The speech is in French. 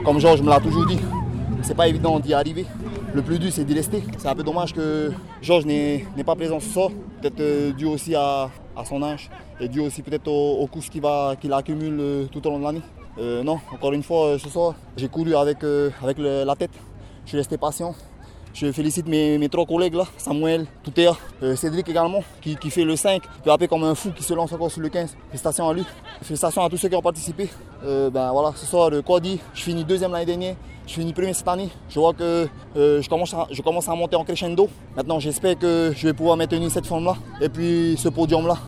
Comme Georges me l'a toujours dit, c'est pas évident d'y arriver. Le plus dur, c'est d'y rester. C'est un peu dommage que Georges n'est pas présent ce soir. Peut-être dû aussi à son âge et dû aussi peut-être aux courses qu'il accumule tout au long de l'année. Non, encore une fois, ce soir, j'ai couru avec la tête. Je suis resté patient. Je félicite mes 3 collègues là, Samuel, Toutea, Cédric également, qui fait le 5, puis après comme un fou qui se lance encore sur le 15. Félicitations à lui. Félicitations à tous ceux qui ont participé. Voilà, ce soir, Cody, je finis 2e l'année dernière, je finis 1er cette année. Je vois que je commence à monter en crescendo. Maintenant, j'espère que je vais pouvoir maintenir cette forme là et puis ce podium là.